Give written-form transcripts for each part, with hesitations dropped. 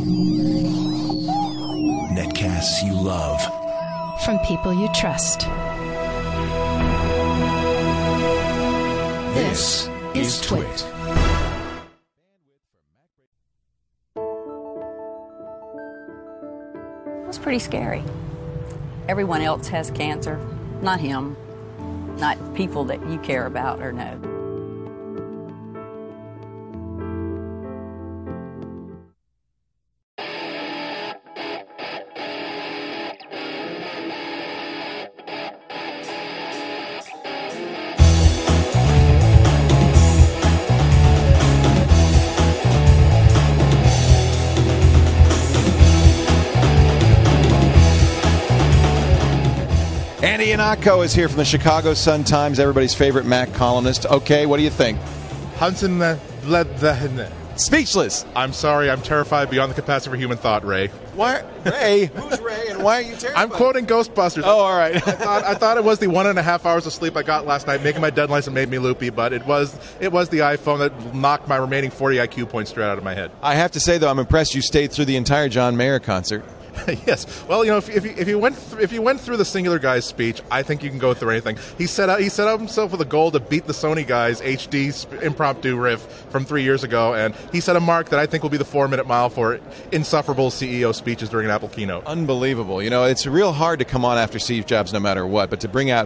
Netcasts you love. From people you trust. This is Twit. It was pretty scary. Everyone else has cancer, not him, not people that you care about or know. Andy Ihnatko is here from the Chicago Sun-Times, everybody's favorite Mac columnist. Okay, what do you think? Speechless. I'm sorry, I'm terrified beyond the capacity for human thought, Ray. Why, Ray? Who's Ray, and why are you terrified? I'm quoting Ghostbusters. Oh, all right. I thought it was the 1.5 hours of sleep I got last night, making my deadlines and made me loopy, but it was the iPhone that knocked my remaining 40 IQ points straight out of my head. I have to say, though, I'm impressed you stayed through the entire John Mayer concert. Yes. Well, if you went through the Singular guy's speech, I think you can go through anything. He set up himself with a goal to beat the Sony guy's HD impromptu riff from 3 years ago, and he set a mark that I think will be the 4-minute mile for insufferable CEO speeches during an Apple keynote. Unbelievable. It's real hard to come on after Steve Jobs no matter what, but to bring out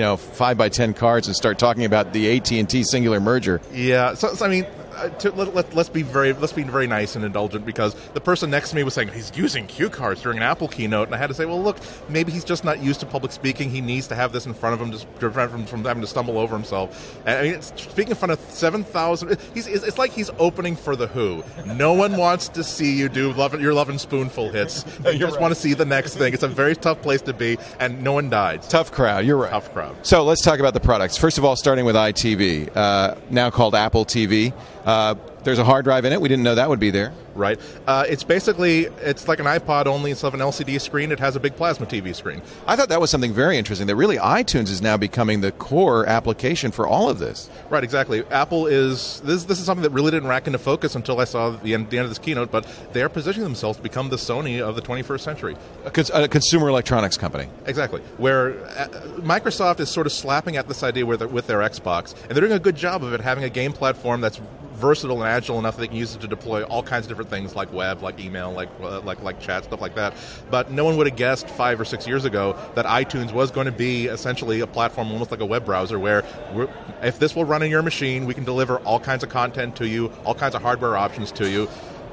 5x10 cards and start talking about the AT&T Singular merger. Yeah. So I mean. Let's be very nice and indulgent, because the person next to me was saying he's using cue cards during an Apple keynote, and I had to say, well, look, maybe he's just not used to public speaking. He needs to have this in front of him to prevent him from having to stumble over himself. And, I mean, speaking in front of 7,000, it's like he's opening for The Who. No one wants to see you do your Love and Spoonful hits. They just want to see the next thing. It's a very tough place to be, and no one died. Tough crowd. You're right. Tough crowd. So let's talk about the products. First of all, starting with iTV, now called Apple TV. There's a hard drive in it. We didn't know that would be there. Right. It's like an iPod, only instead of an LCD screen, it has a big plasma TV screen. I thought that was something very interesting, that really iTunes is now becoming the core application for all of this. Right, exactly. Apple is, this is something that really didn't rack into focus until I saw the end of this keynote, but they are positioning themselves to become the Sony of the 21st century. A consumer electronics company. Exactly. Where Microsoft is sort of slapping at this idea with their Xbox, and they're doing a good job of it, having a game platform that's versatile and agile enough that they can use it to deploy all kinds of different things, like web, like email, like chat, stuff like that. But no one would have guessed 5 or 6 years ago that iTunes was going to be essentially a platform almost like a web browser, where if this will run in your machine, we can deliver all kinds of content to you, all kinds of hardware options to you.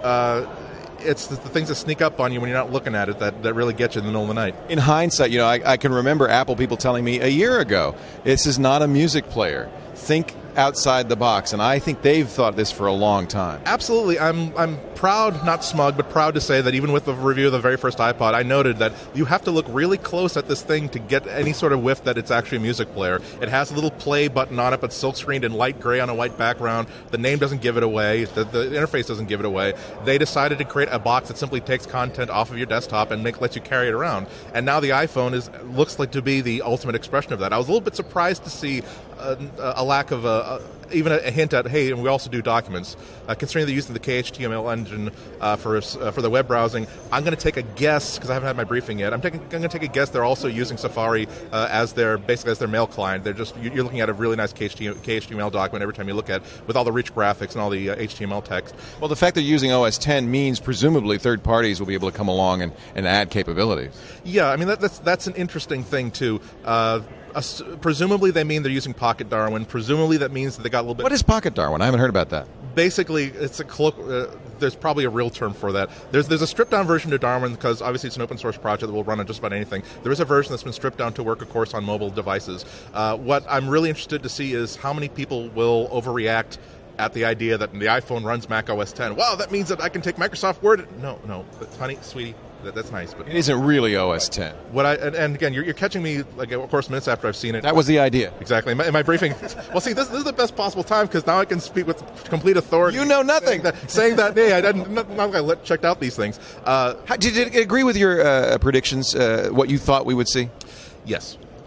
It's the things that sneak up on you when you're not looking at it that really get you in the middle of the night. In hindsight, I can remember Apple people telling me a year ago, this is not a music player. Think outside the box, and I think they've thought this for a long time. Absolutely. I'm proud, not smug, but proud to say that even with the review of the very first iPod, I noted that you have to look really close at this thing to get any sort of whiff that it's actually a music player. It has a little play button on it, but silk-screened in light gray on a white background. The name doesn't give it away. The interface doesn't give it away. They decided to create a box that simply takes content off of your desktop and lets you carry it around. And now the iPhone looks like to be the ultimate expression of that. I was a little bit surprised to see a lack of even a hint at, hey, and we also do documents. Considering they're using the KHTML engine for the web browsing, I'm going to take a guess, because I haven't had my briefing yet. I'm going to take a guess they're also using Safari as their mail client. You're looking at a really nice KHTML document every time you look at it, with all the rich graphics and all the HTML text. Well, the fact they're using OS X means presumably third parties will be able to come along and add capabilities. Yeah, I mean that's an interesting thing too. Presumably they mean they're using Pocket Darwin. Presumably that means that they got a little bit... What is Pocket Darwin? I haven't heard about that. Basically, it's there's probably a real term for that. There's a stripped-down version to Darwin, because obviously it's an open-source project that will run on just about anything. There is a version that's been stripped down to work, of course, on mobile devices. What I'm really interested to see is how many people will overreact at the idea that the iPhone runs Mac OS X. Wow, that means that I can take Microsoft Word. No, honey, sweetie. That's nice, but it isn't really OS X. And again, you're catching me, like, of course, minutes after I've seen it. That was the idea. Exactly. In my briefing, well, see, this is the best possible time, because now I can speak with complete authority. You know nothing. Saying that, hey, I checked out these things. Did it agree with your predictions? What you thought we would see? Yes.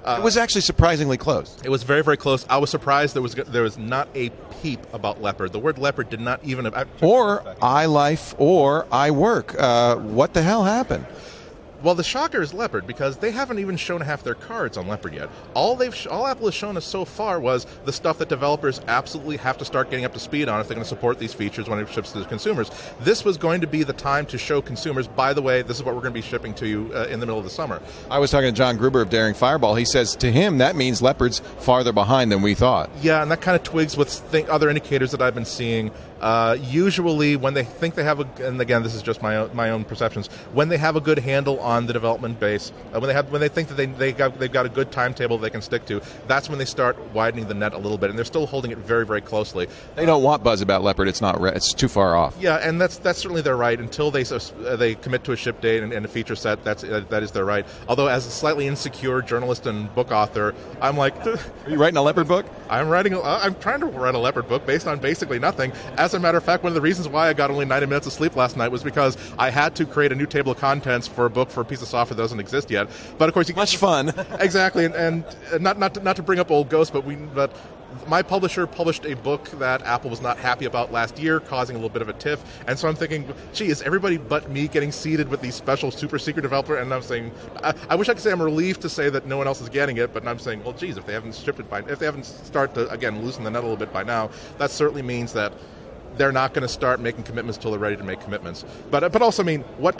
It was actually surprisingly close. It was very, very close. I was surprised there was not a peep about Leopard. The word Leopard did not even... Or iLife or iWork. What the hell happened? Well, the shocker is Leopard, because they haven't even shown half their cards on Leopard yet. All Apple has shown us so far was the stuff that developers absolutely have to start getting up to speed on if they're going to support these features when it ships to the consumers. This was going to be the time to show consumers, by the way, this is what we're going to be shipping to you in the middle of the summer. I was talking to John Gruber of Daring Fireball. He says to him that means Leopard's farther behind than we thought. Yeah, and that kind of twigs with other indicators that I've been seeing. Usually when they think they have and again, this is just my own perceptions, when they have a good handle on the development base, when they think that they've got a good timetable they can stick to, that's when they start widening the net a little bit, and they're still holding it very, very closely. They don't want buzz about Leopard. It's too far off. Yeah, and that's certainly their right until they commit to a ship date and a feature set. That is their right. Although, as a slightly insecure journalist and book author, I'm like, are you writing a Leopard book? I'm trying to write a Leopard book based on basically nothing. As a matter of fact, one of the reasons why I got only 90 minutes of sleep last night was because I had to create a new table of contents for a book for a piece of software that doesn't exist yet. But of course, much fun. Exactly, and not to bring up old ghosts, but my publisher published a book that Apple was not happy about last year, causing a little bit of a tiff. And so I'm thinking, gee, is everybody but me getting seated with these special super secret developer? And I'm saying, I wish I could say I'm relieved to say that no one else is getting it, but I'm saying, well, geez, if they haven't started to, again, loosen the net a little bit by now, that certainly means that they're not going to start making commitments until they're ready to make commitments. But also, I mean, what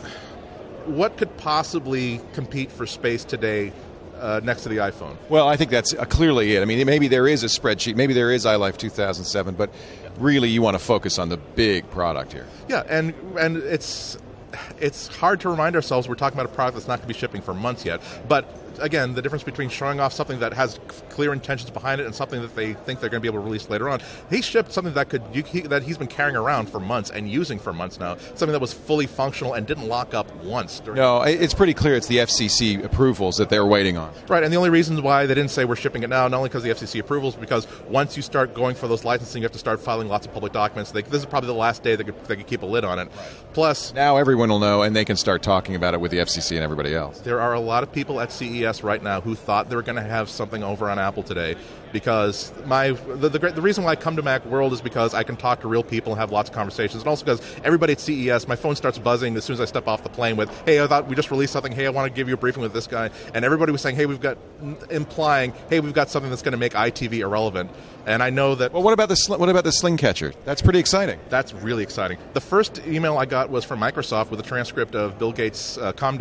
could possibly compete for space today next to the iPhone? Well, I think that's clearly it. I mean, maybe there is a spreadsheet, maybe there is iLife 2007, but really you want to focus on the big product here. Yeah, and it's hard to remind ourselves we're talking about a product that's not going to be shipping for months yet. But again, the difference between showing off something that has clear intentions behind it and something that they think they're going to be able to release later on. He shipped something that he's been carrying around for months and using for months now, something that was fully functional and didn't lock up once. No, it's pretty clear it's the FCC approvals that they're waiting on. Right, and the only reason why they didn't say we're shipping it now, not only because of the FCC approvals, because once you start going for those licensing, you have to start filing lots of public documents. This is probably the last day they could keep a lid on it. Right. Plus, now everyone will know, and they can start talking about it with the FCC and everybody else. There are a lot of people at CES right now who thought they were going to have something over on Apple today, because the reason why I come to Macworld is because I can talk to real people and have lots of conversations, and also because everybody at CES, my phone starts buzzing as soon as I step off the plane with, hey, I thought we just released something, hey, I want to give you a briefing with this guy, and everybody was saying, hey, we've got something that's going to make iTV irrelevant. And I know that... Well, what about the Sling Catcher? That's pretty exciting. That's really exciting. The first email I got was from Microsoft with a transcript of Bill Gates'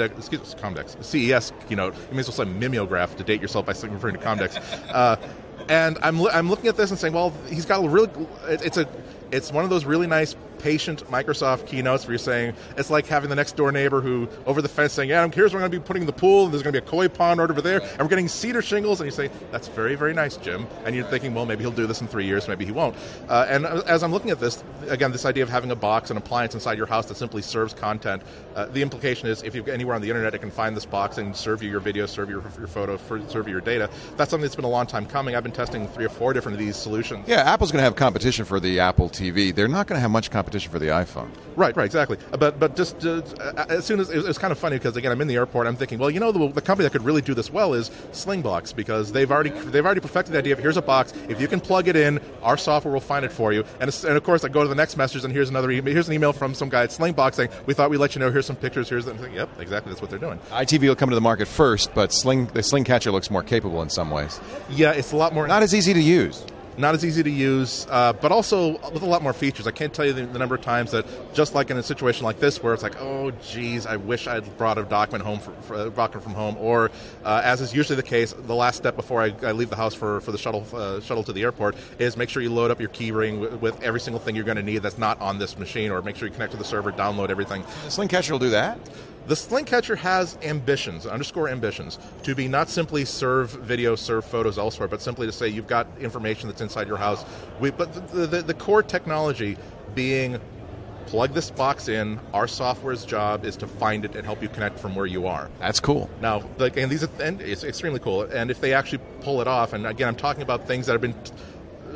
CES keynote. You may as well say mimeograph to date yourself by referring to Comdex. And I'm looking at this and saying, well, he's got a really... It's one of those really nice, patient Microsoft keynotes where you're saying, it's like having the next door neighbor who, over the fence, saying, yeah, here's where I'm going to be putting the pool, and there's going to be a koi pond right over there, and we're getting cedar shingles, and you say, that's very, very nice, Jim. And you're thinking, well, maybe he'll do this in 3 years, maybe he won't. And as I'm looking at this, again, this idea of having a box, an appliance inside your house that simply serves content, the implication is if you're anywhere on the internet, it can find this box and serve you your video, serve you your photo, serve you your data. That's something that's been a long time coming. I've been testing 3 or 4 different of these solutions. Yeah, Apple's going to have competition for the Apple TV. They're not going to have much competition for the iPhone. Right, exactly. But just as soon as it was kind of funny because again I'm in the airport, I'm thinking, well, the company that could really do this well is Slingbox, because they've already perfected the idea of here's a box, if you can plug it in, our software will find it for you. And of course I go to the next message and here's an email from some guy at Slingbox saying we thought we'd let you know, here's some pictures, here's that. Yep, exactly, that's what they're doing. iTV will come to the market first, but the Sling Catcher looks more capable in some ways. Yeah, it's a lot more not as easy to use. Not as easy to use, but also with a lot more features. I can't tell you the number of times that, just like in a situation like this, where it's like, oh, geez, I wish I'd brought a document home document from home, or as is usually the case, the last step before I leave the house for the shuttle to the airport is make sure you load up your key ring with every single thing you're going to need that's not on this machine, or make sure you connect to the server, download everything. The Sling Catcher will do that? The Sling Catcher has ambitions, _ambitions, to be not simply serve video, serve photos elsewhere, but simply to say you've got information that's inside your house. But the core technology being plug this box in, our software's job is to find it and help you connect from where you are. That's cool. Now, and it's extremely cool. And if they actually pull it off, and again, I'm talking about things that have been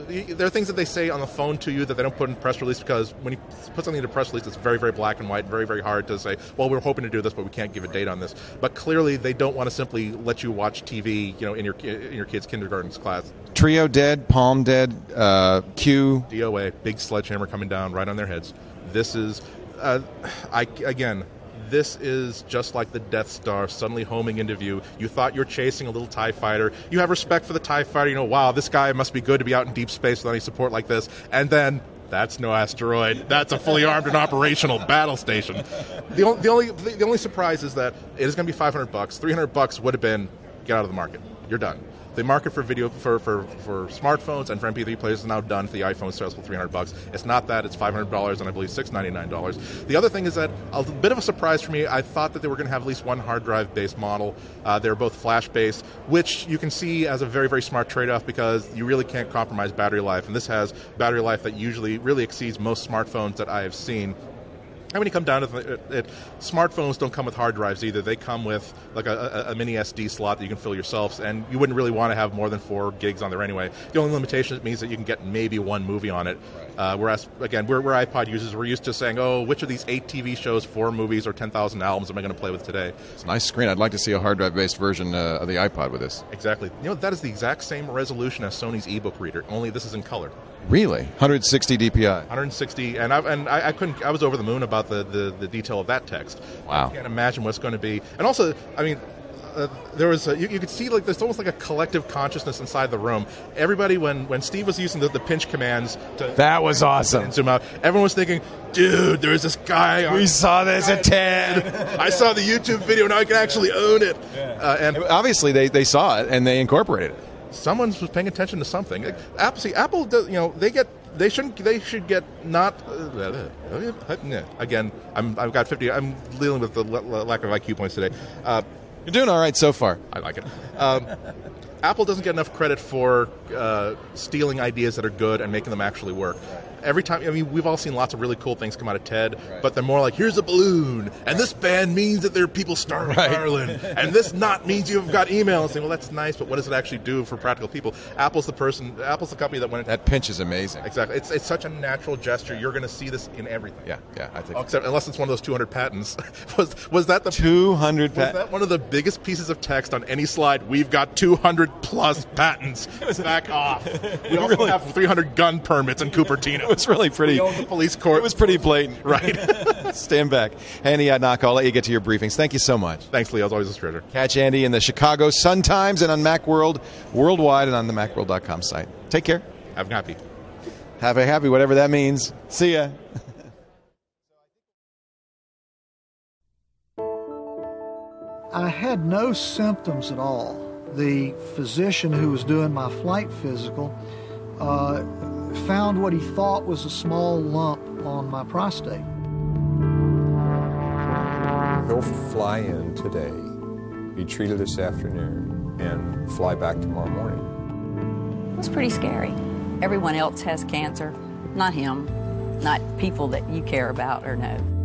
there are things that they say on the phone to you that they don't put in press release, because when you put something into press release, it's very, very black and white, very, very hard to say, well, we're hoping to do this, but we can't give a date on this. But clearly, they don't want to simply let you watch TV, in your kid's kindergarten class. Trio dead, Palm dead, Q. DOA, big sledgehammer coming down right on their heads. This is, this is just like the Death Star suddenly homing into view. You thought you were chasing a little TIE fighter. You have respect for the TIE fighter. Wow, this guy must be good to be out in deep space with any support like this. And then, that's no asteroid. That's a fully armed and operational battle station. The only surprise is that it is going to be $500. $300 would have been, get out of the market. You're done. The market for video for smartphones and for MP3 players is now done. For the iPhone starts with $300. It's not that. It's $500 and I believe $699. The other thing is that a bit of a surprise for me. I thought that they were going to have at least one hard drive based model. They're both flash based, which you can see as a very, very smart trade-off, because you really can't compromise battery life. And this has battery life that usually really exceeds most smartphones that I have seen. And when you come down to it, smartphones don't come with hard drives either. They come with like a mini SD slot that you can fill yourselves, and you wouldn't really want to have more than 4 gigs on there anyway. The only limitation means that you can get maybe one movie on it. Whereas, again, we're iPod users. We're used to saying, which of these 8 TV shows, 4 movies, or 10,000 albums am I going to play with today? It's a nice screen. I'd like to see a hard drive-based version of the iPod with this. Exactly. That is the exact same resolution as Sony's ebook reader, only this is in color. Really? 160 DPI. 160, and I couldn't. I was over the moon about the detail of that text. Wow. I can't imagine what's going to be. And also, I mean, there was you could see like there's almost like a collective consciousness inside the room. Everybody, when Steve was using the pinch commands to that was awesome. And zoom out, everyone was thinking, dude, there's this guy. We saw this at TED. I saw the YouTube video. Now I can actually own it. Yeah. And obviously they saw it and they incorporated it. Someone was paying attention to something. Apple does, they should get not. Again, I've got 50. I'm dealing with the lack of IQ points today. You're doing all right so far. I like it. Apple doesn't get enough credit for stealing ideas that are good and making them actually work. Every time, we've all seen lots of really cool things come out of TED, but they're more like, here's a balloon, and this band means that there are people starving in Ireland, and this knot means you've got email. And saying, well, that's nice, but what does it actually do for practical people? Apple's the company that went. That pinch is amazing. Exactly. It's such a natural gesture. You're going to see this in everything. Yeah, I think. Except unless it's one of those 200 patents. was that the 200 patents? Was that one of the biggest pieces of text on any slide? We've got 200 plus patents. Back off. We also have 300 gun permits in Cupertino. It was really pretty. We own the police court. It was pretty blatant. Right. Stand back. Andy Knock, I'll let you get to your briefings. Thank you so much. Thanks, Leo. It's always a treasure. Catch Andy in the Chicago Sun-Times and on Macworld worldwide and on the Macworld.com site. Take care. Have a happy. Have a happy, whatever that means. See ya. I had no symptoms at all. The physician who was doing my flight physical found what he thought was a small lump on my prostate. He'll fly in today, be treated this afternoon, and fly back tomorrow morning. It was pretty scary. Everyone else has cancer, not him, not people that you care about or know.